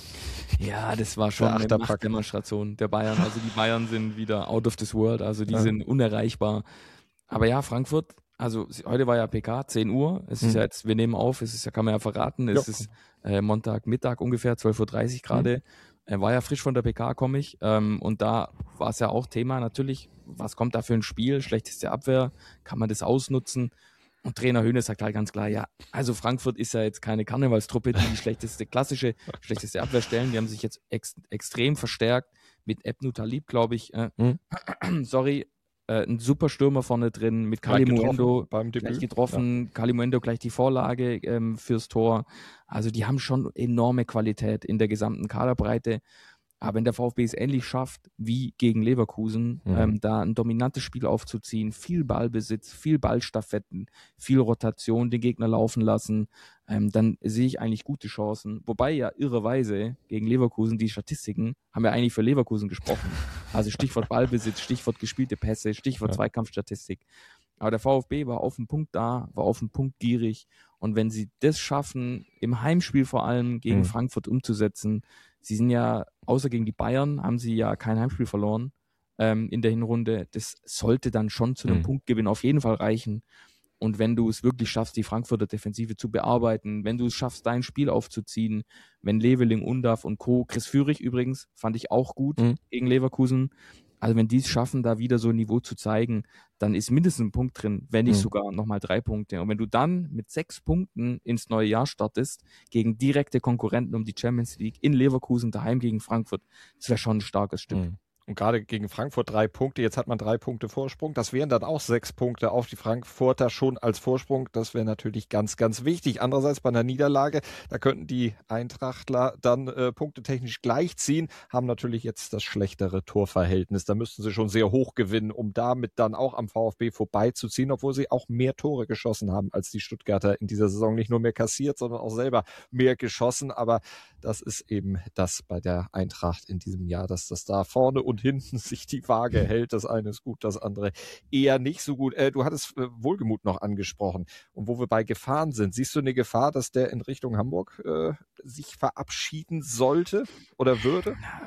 Ja, das war schon eine Machtdemonstration der Bayern. Also die Bayern sind wieder out of this world, also die ja. sind unerreichbar. Aber ja, Frankfurt, also heute war ja P K, zehn Uhr. Es ist mhm. ja jetzt, wir nehmen auf, es ist ja, kann man ja verraten, es jo. ist äh, Montagmittag ungefähr, zwölf Uhr dreißig gerade. Mhm. Er war ja frisch von der P K, komme ich. Ähm, und da war es ja auch Thema natürlich, was kommt da für ein Spiel? Schlechteste Abwehr, kann man das ausnutzen? Und Trainer Hoeneß sagt halt ganz klar, ja, also Frankfurt ist ja jetzt keine Karnevalstruppe, die die schlechteste, klassische, schlechteste Abwehr stellen. Die haben sich jetzt ex- extrem verstärkt mit Ebnu Talib, glaube ich. Äh, mhm. Sorry, äh, ein super Stürmer vorne drin, mit Kalimuendo beim Debüt. Gleich getroffen, ja. Kalimuendo gleich die Vorlage ähm, fürs Tor. Also die haben schon enorme Qualität in der gesamten Kaderbreite. Aber wenn der VfB es ähnlich schafft wie gegen Leverkusen, mhm. ähm, da ein dominantes Spiel aufzuziehen, viel Ballbesitz, viel Ballstaffetten, viel Rotation, den Gegner laufen lassen, ähm, dann sehe ich eigentlich gute Chancen. Wobei ja irrerweise gegen Leverkusen, die Statistiken haben ja eigentlich für Leverkusen gesprochen. Also Stichwort Ballbesitz, Stichwort gespielte Pässe, Stichwort ja. Zweikampfstatistik. Aber der VfB war auf dem Punkt da, war auf dem Punkt gierig. Und wenn sie das schaffen, im Heimspiel vor allem gegen mhm. Frankfurt umzusetzen, sie sind ja, außer gegen die Bayern, haben sie ja kein Heimspiel verloren ähm, in der Hinrunde. Das sollte dann schon zu einem mhm. Punktgewinn auf jeden Fall reichen. Und wenn du es wirklich schaffst, die Frankfurter Defensive zu bearbeiten, wenn du es schaffst, dein Spiel aufzuziehen, wenn Leveling, Undav und Co., Chris Führig übrigens, fand ich auch gut mhm. gegen Leverkusen. Also wenn die es schaffen, da wieder so ein Niveau zu zeigen, dann ist mindestens ein Punkt drin, wenn nicht mhm. sogar nochmal drei Punkte. Und wenn du dann mit sechs Punkten ins neue Jahr startest, gegen direkte Konkurrenten um die Champions League in Leverkusen, daheim gegen Frankfurt, das wäre schon ein starkes Stück. Mhm. Und gerade gegen Frankfurt drei Punkte, jetzt hat man drei Punkte Vorsprung. Das wären dann auch sechs Punkte auf die Frankfurter schon als Vorsprung. Das wäre natürlich ganz, ganz wichtig. Andererseits bei einer Niederlage, da könnten die Eintrachtler dann äh, punktetechnisch gleichziehen, haben natürlich jetzt das schlechtere Torverhältnis. Da müssten sie schon sehr hoch gewinnen, um damit dann auch am VfB vorbeizuziehen, obwohl sie auch mehr Tore geschossen haben als die Stuttgarter in dieser Saison. Nicht nur mehr kassiert, sondern auch selber mehr geschossen. Aber das ist eben das bei der Eintracht in diesem Jahr, dass das da vorne und hinten sich die Waage hält. Das eine ist gut, das andere eher nicht so gut. Äh, du hattest äh, Wohlgemuth noch angesprochen. Und wo wir bei Gefahren sind, siehst du eine Gefahr, dass der in Richtung Hamburg äh, sich verabschieden sollte oder würde?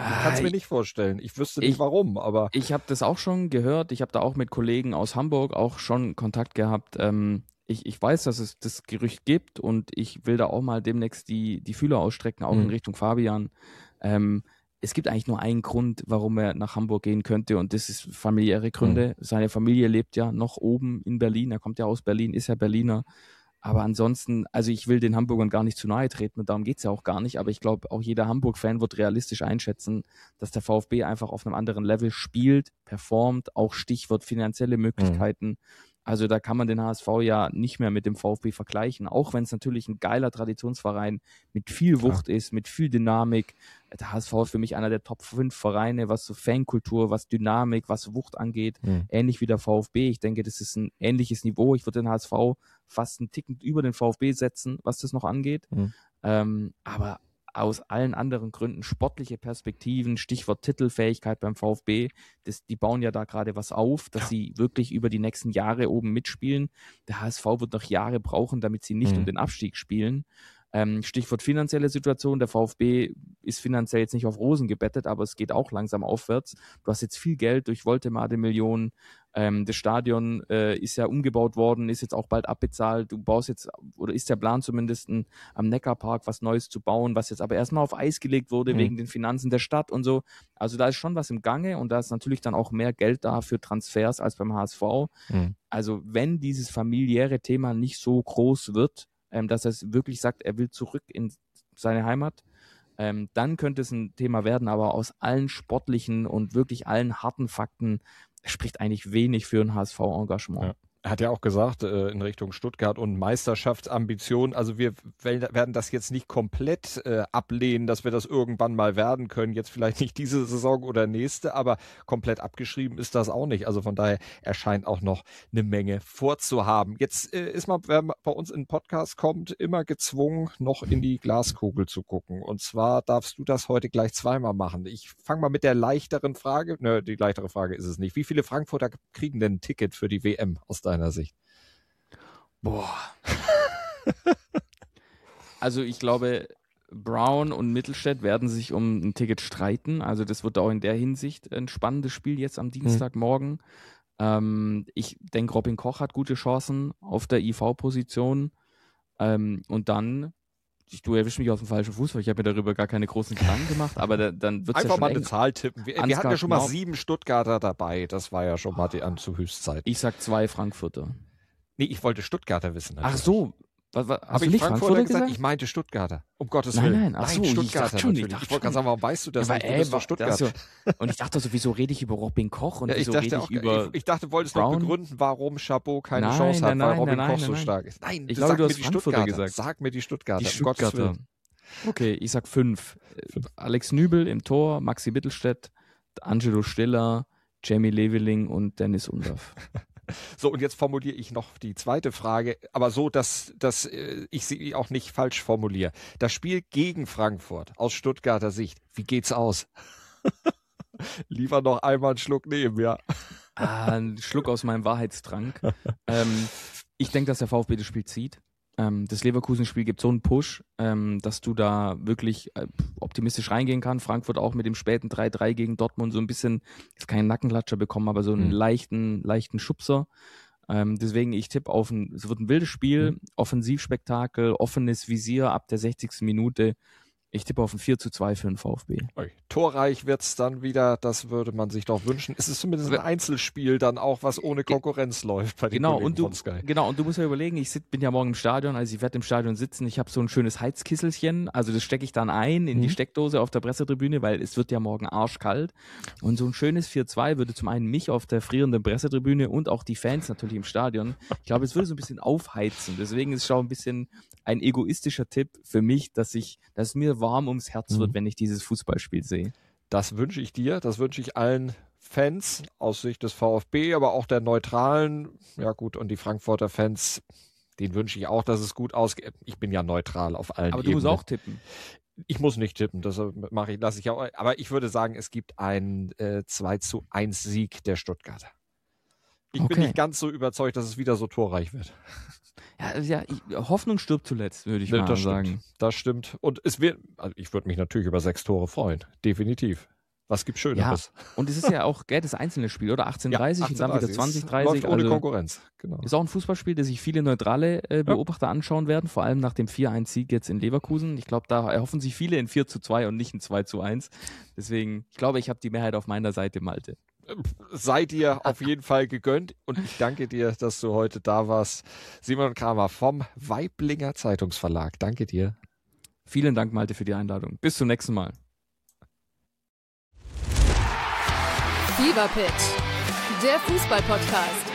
Ich kann es mir nicht vorstellen. Ich wüsste nicht, ich, warum, aber... Ich habe das auch schon gehört. Ich habe da auch mit Kollegen aus Hamburg auch schon Kontakt gehabt. Ähm, ich, ich weiß, dass es das Gerücht gibt und ich will da auch mal demnächst die, die Fühler ausstrecken, auch mhm. in Richtung Fabian. Ähm, es gibt eigentlich nur einen Grund, warum er nach Hamburg gehen könnte und das ist familiäre Gründe. Mhm. Seine Familie lebt ja noch oben in Berlin. Er kommt ja aus Berlin, ist ja Berliner. Aber ansonsten, also ich will den Hamburgern gar nicht zu nahe treten und darum geht's ja auch gar nicht, aber ich glaube, auch jeder Hamburg-Fan wird realistisch einschätzen, dass der VfB einfach auf einem anderen Level spielt, performt, auch Stichwort finanzielle Möglichkeiten. Mhm. Also da kann man den H S V ja nicht mehr mit dem VfB vergleichen, auch wenn es natürlich ein geiler Traditionsverein mit viel Wucht ja. ist, mit viel Dynamik. Der H S V ist für mich einer der Top fünf Vereine, was so Fankultur, was Dynamik, was Wucht angeht, mhm. ähnlich wie der VfB. Ich denke, das ist ein ähnliches Niveau. Ich würde den H S V fast einen Ticken über den VfB setzen, was das noch angeht. Mhm. Ähm, aber aus allen anderen Gründen, sportliche Perspektiven, Stichwort Titelfähigkeit beim VfB, das, die bauen ja da gerade was auf, dass ja. sie wirklich über die nächsten Jahre oben mitspielen. Der H S V wird noch Jahre brauchen, damit sie nicht mhm. um den Abstieg spielen. Ähm, Stichwort finanzielle Situation, der VfB ist finanziell jetzt nicht auf Rosen gebettet, aber es geht auch langsam aufwärts. Du hast jetzt viel Geld durch Voltemade-Millionen. Ähm, das Stadion äh, ist ja umgebaut worden, ist jetzt auch bald abbezahlt. Du baust jetzt, oder ist der Plan zumindest, ein, am Neckarpark was Neues zu bauen, was jetzt aber erstmal auf Eis gelegt wurde mhm. wegen den Finanzen der Stadt und so. Also da ist schon was im Gange und da ist natürlich dann auch mehr Geld da für Transfers als beim H S V. Mhm. Also wenn dieses familiäre Thema nicht so groß wird, ähm, dass er wirklich sagt, er will zurück in seine Heimat, ähm, dann könnte es ein Thema werden, aber aus allen sportlichen und wirklich allen harten Fakten spricht eigentlich wenig für ein H S V-Engagement. Ja. Er hat ja auch gesagt, äh, in Richtung Stuttgart und Meisterschaftsambitionen, also wir werden das jetzt nicht komplett äh, ablehnen, dass wir das irgendwann mal werden können, jetzt vielleicht nicht diese Saison oder nächste, aber komplett abgeschrieben ist das auch nicht. Also von daher erscheint auch noch eine Menge vorzuhaben. Jetzt äh, ist man, wer bei uns in den Podcast kommt, immer gezwungen, noch in die Glaskugel zu gucken. Und zwar darfst du das heute gleich zweimal machen. Ich fange mal mit der leichteren Frage, ne, die leichtere Frage ist es nicht. Wie viele Frankfurter kriegen denn ein Ticket für die W M aus deiner deiner Sicht? Boah. Also ich glaube, Brown und Mittelstädt werden sich um ein Ticket streiten. Also das wird auch in der Hinsicht ein spannendes Spiel jetzt am Dienstagmorgen. Mhm. Ähm, ich denke, Robin Koch hat gute Chancen auf der I V-Position. Ähm, und dann, ich, du erwischst mich auf dem falschen Fuß, weil ich habe mir darüber gar keine großen Gedanken gemacht, aber da, dann wird es ja schon einfach mal eine Zahl tippen. Wir, wir hatten ja schon mal sieben Stuttgarter dabei, das war ja schon mal die an zu Höchstzeit. Ich sag zwei Frankfurter. Nee, ich wollte Stuttgarter wissen. Natürlich. Ach so. Was, was, Habe ich nicht Frankfurter, Frankfurter gesagt? gesagt? Ich meinte Stuttgarter. Um Gottes nein, Willen. Nein, ach so, nein, Stuttgarter ich schon, natürlich. Ich, ich wollte gerade sagen, warum weißt du das? Ja, nicht? Du bist doch Stuttgart. So, und ich dachte so, wieso rede ich über Robin Koch und ja, wieso rede ich auch, über Ich, ich dachte, du wolltest Brown? noch begründen, warum Chabot keine nein, Chance hat, nein, weil Robin nein, Koch nein, so nein. stark ist. Nein, ich glaube, du hast Frankfurter gesagt. Sag mir die Stuttgarter. Die Stuttgarter. Okay, ich sag fünf. fünf. Alex Nübel im Tor, Maxi Mittelstädt, Angelo Stiller, Jamie Leveling und Dennis Undaff. So, und jetzt formuliere ich noch die zweite Frage, aber so, dass, dass äh, ich sie auch nicht falsch formuliere. Das Spiel gegen Frankfurt aus Stuttgarter Sicht, wie geht's aus? Lieber noch einmal einen Schluck nehmen, ja. Ah, ein Schluck aus meinem Wahrheitstrank. ähm, ich denke, dass der VfB das Spiel zieht. Ähm, das Leverkusen-Spiel gibt so einen Push, ähm, dass du da wirklich äh, optimistisch reingehen kannst. Frankfurt auch mit dem späten drei drei gegen Dortmund so ein bisschen, ist keinen Nackenklatscher bekommen, aber so einen mhm. leichten, leichten Schubser. Ähm, deswegen, ich tippe auf ein, es wird ein wildes Spiel, mhm. Offensivspektakel, offenes Visier ab der sechzigsten Minute. Ich tippe auf ein vier zu zwei für den VfB. Torreich wird's dann wieder, das würde man sich doch wünschen. Es ist zumindest ein Einzelspiel dann auch, was ohne Konkurrenz läuft bei den genau, Kollegen und du, von Sky. Genau, und du musst ja überlegen, ich sit, bin ja morgen im Stadion, also ich werde im Stadion sitzen, ich habe so ein schönes Heizkisselchen, also das stecke ich dann ein in mhm. die Steckdose auf der Pressetribüne, weil es wird ja morgen arschkalt. Und so ein schönes vier zwei würde zum einen mich auf der frierenden Pressetribüne und auch die Fans natürlich im Stadion, ich glaube, es würde so ein bisschen aufheizen. Deswegen ist es schon ein bisschen ein egoistischer Tipp für mich, dass ich, dass mir warm ums Herz wird, mhm. wenn ich dieses Fußballspiel sehe. Das wünsche ich dir, das wünsche ich allen Fans aus Sicht des VfB, aber auch der Neutralen, ja gut, und die Frankfurter Fans, denen wünsche ich auch, dass es gut ausgeht. Ich bin ja neutral auf allen Aber du Ebenen. musst auch tippen. Ich muss nicht tippen, das mache ich, lasse ich auch, aber ich würde sagen, es gibt einen äh, zwei zu eins Sieg der Stuttgarter. Ich Okay. bin nicht ganz so überzeugt, dass es wieder so torreich wird. Ja, ja ich, Hoffnung stirbt zuletzt, würde ich Ne, mal das sagen. stimmt. Das stimmt. Und es wird, also ich würde mich natürlich über sechs Tore freuen. Definitiv. Was gibt Schöneres? Ja, und es ist ja auch, gell, das einzelne Spiel, oder? achtzehn dreißig und dann wieder zwanzig dreißig. Läuft ohne also Konkurrenz. Genau. ist auch ein Fußballspiel, das sich viele neutrale äh, Beobachter anschauen werden, vor allem nach dem vier eins Sieg jetzt in Leverkusen. Ich glaube, da erhoffen sich viele ein vier zu zwei und nicht ein zwei zu eins. Deswegen, ich glaube, ich habe die Mehrheit auf meiner Seite, Malte. Sei dir auf jeden Fall gegönnt und ich danke dir, dass du heute da warst. Simon Kramer vom Waiblinger Zeitungsverlag. Danke dir. Vielen Dank, Malte, für die Einladung. Bis zum nächsten Mal. Fever Pitch, der Fußball-Podcast.